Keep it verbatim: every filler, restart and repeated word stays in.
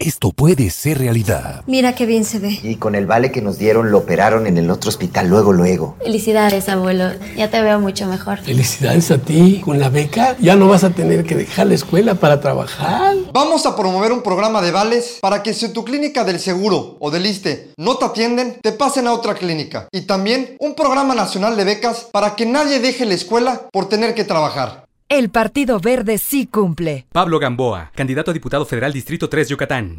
esto puede ser realidad. Mira qué bien se ve. Y con el vale que nos dieron lo operaron en el otro hospital luego, luego. Felicidades, abuelo. Ya te veo mucho mejor. Felicidades a ti. Con la beca ya no vas a tener que dejar la escuela para trabajar. Vamos a promover un programa de vales para que si tu clínica del seguro o del ISSSTE no te atienden, te pasen a otra clínica. Y también un programa nacional de becas para que nadie deje la escuela por tener que trabajar. El Partido Verde sí cumple. Pablo Gamboa, candidato a diputado federal Distrito tres, Yucatán.